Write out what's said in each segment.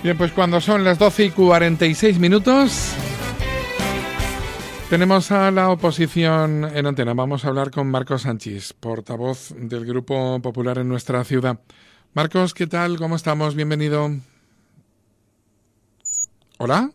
Bien, pues cuando son las 12:46, tenemos a la oposición en antena. Vamos a hablar con Marcos Sanchis, portavoz del Grupo Popular en nuestra ciudad. Marcos, ¿qué tal? ¿Cómo estamos? Bienvenido. ¿Hola?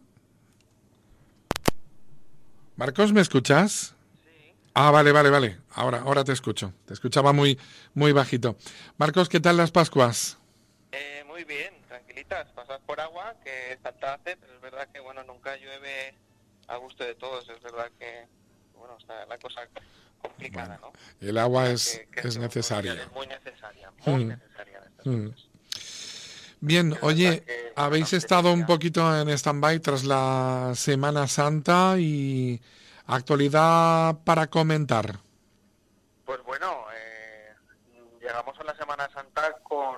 Marcos, ¿me escuchas? Sí. Ah, vale. Ahora te escucho. Te escuchaba muy bajito. Marcos, ¿qué tal las Pascuas? Muy bien, tranquilitas, pasad por agua, que falta hace, pero es verdad que, bueno, nunca llueve a gusto de todos, es verdad que, bueno, está la cosa complicada, Bueno, ¿no? el Es agua verdad es que estos unos días necesaria. es muy Mm, necesaria en estas mm. fechas. Así Bien, que es verdad oye, que, bueno, habéis te estado un decía, poquito en stand-by tras la Semana Santa y actualidad para comentar. pues bueno, llegamos a la Semana Santa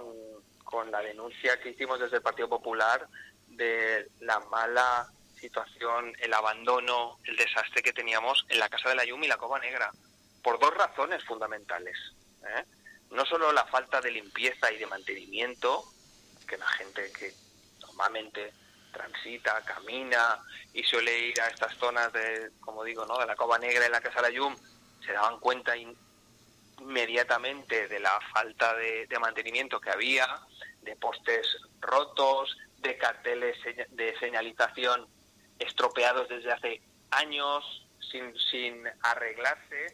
con la denuncia que hicimos desde el Partido Popular de la mala situación, el abandono, el desastre que teníamos en la Casa de la Llum y la Cova Negra, por dos razones fundamentales, ¿eh? No solo la falta de limpieza y de mantenimiento, que la gente que normalmente transita, camina y suele ir a estas zonas de, como digo, ¿no?, de la Cova Negra y la Casa de la Llum, se daban cuenta inmediatamente de la falta de mantenimiento que había, de postes rotos, de carteles de señalización estropeados desde hace años sin arreglarse,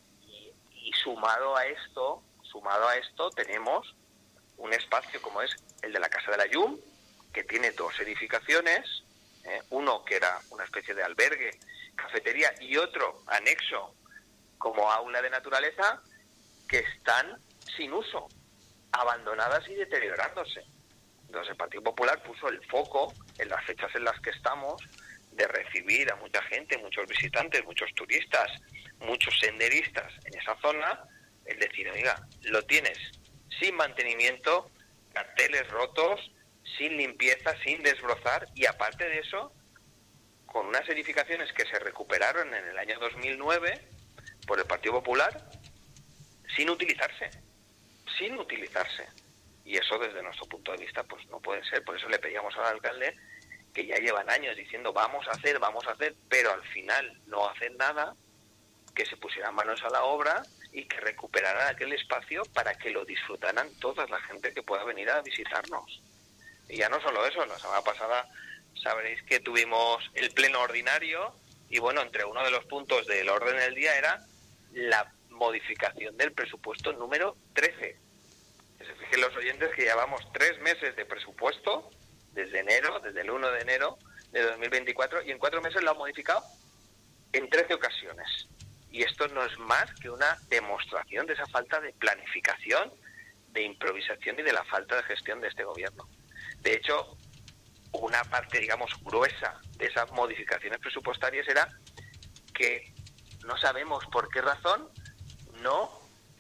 y sumado a esto tenemos un espacio como es el de la Casa de la Llum, que tiene dos edificaciones, uno que era una especie de albergue, cafetería, y otro anexo como aula de naturaleza, que están sin uso, abandonadas y deteriorándose. Entonces el Partido Popular puso el foco en las fechas en las que estamos de recibir a mucha gente, muchos visitantes, muchos turistas, muchos senderistas en esa zona, es decir, oiga, lo tienes sin mantenimiento, carteles rotos, sin limpieza, sin desbrozar, y aparte de eso, con unas edificaciones que se recuperaron en el año 2009 por el Partido Popular, sin utilizarse. Y eso, desde nuestro punto de vista, pues no puede ser. Por eso le pedíamos al alcalde, que ya llevan años diciendo vamos a hacer, pero al final no hacen nada, que se pusieran manos a la obra y que recuperaran aquel espacio para que lo disfrutaran toda la gente que pueda venir a visitarnos. Y ya no solo eso, la semana pasada sabréis que tuvimos el pleno ordinario y, bueno, entre uno de los puntos del orden del día era la modificación del presupuesto número 13. Que se fijen los oyentes que llevamos 3 meses de presupuesto desde el 1 de enero de 2024, y en 4 meses lo han modificado en 13 ocasiones. Y esto no es más que una demostración de esa falta de planificación, de improvisación y de la falta de gestión de este gobierno. De hecho, una parte, digamos, gruesa de esas modificaciones presupuestarias era que no sabemos por qué razón no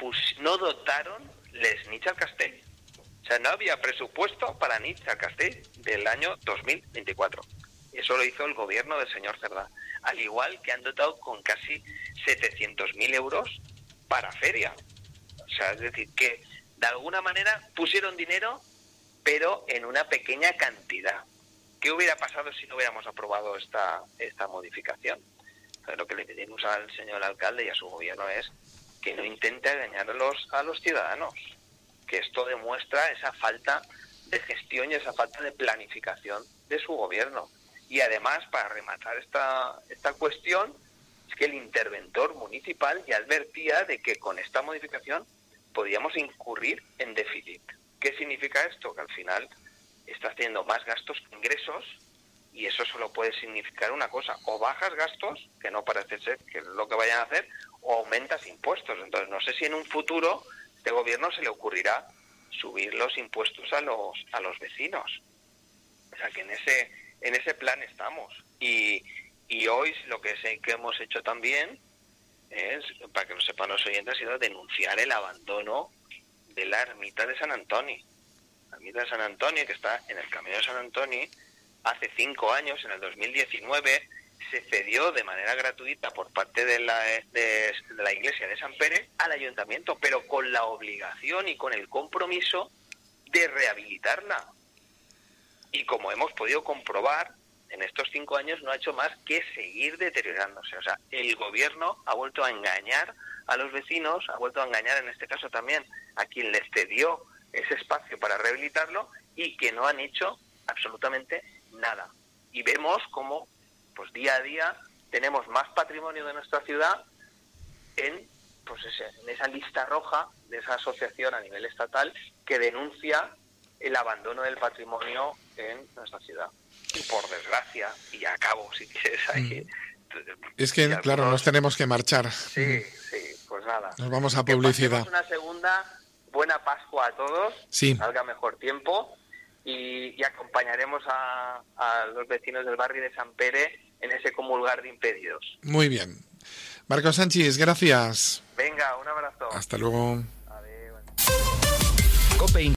dotaron les Nitxa al Castell. O sea, no había presupuesto para Nitxa al Castell del año 2024. Eso lo hizo el gobierno del señor Cerdá. Al igual que han dotado con casi 700.000 euros para feria. O sea, es decir, que de alguna manera pusieron dinero, pero en una pequeña cantidad. ¿Qué hubiera pasado si no hubiéramos aprobado esta modificación? Entonces, lo que le pedimos al señor alcalde y a su gobierno es que no intente engañar a los ciudadanos, que esto demuestra esa falta de gestión y esa falta de planificación de su gobierno. Y además, para rematar esta cuestión, es que el interventor municipal ya advertía de que con esta modificación podíamos incurrir en déficit. ¿Qué significa esto? Que al final estás teniendo más gastos que ingresos, y eso solo puede significar una cosa: o bajas gastos, que no parece ser que es lo que vayan a hacer, o aumentas impuestos. Entonces, no sé si en un futuro este gobierno se le ocurrirá subir los impuestos a los vecinos. O sea, que en ese plan estamos. Y hoy lo que hemos hecho también es, para que lo sepan los oyentes, ha sido denunciar el abandono de la ermita de San Antonio. La ermita de San Antonio, que está en el Camino de San Antonio, hace 5 años, en el 2019, se cedió de manera gratuita por parte de la iglesia de San Pérez al ayuntamiento, pero con la obligación y con el compromiso de rehabilitarla. Y como hemos podido comprobar, en estos 5 años no ha hecho más que seguir deteriorándose. O sea, el gobierno ha vuelto a engañar a los vecinos, ha vuelto a engañar en este caso también a quien les cedió ese espacio para rehabilitarlo, y que no han hecho absolutamente nada. Y vemos cómo, pues día a día, tenemos más patrimonio de nuestra ciudad en esa lista roja de esa asociación a nivel estatal que denuncia el abandono del patrimonio en nuestra ciudad. Y por desgracia, y ya acabo si quieres ahí. Es que, claro, nos tenemos que marchar. Sí, pues nada. Nos vamos a publicidad. Que pasemos una segunda buena Pascua a todos, sí. Salga mejor tiempo, y acompañaremos a los vecinos del barrio de San Pere en ese comulgar de impedidos. Muy bien. Marcos Sanchis, gracias. Venga, un abrazo. Hasta luego. Adiós. COPE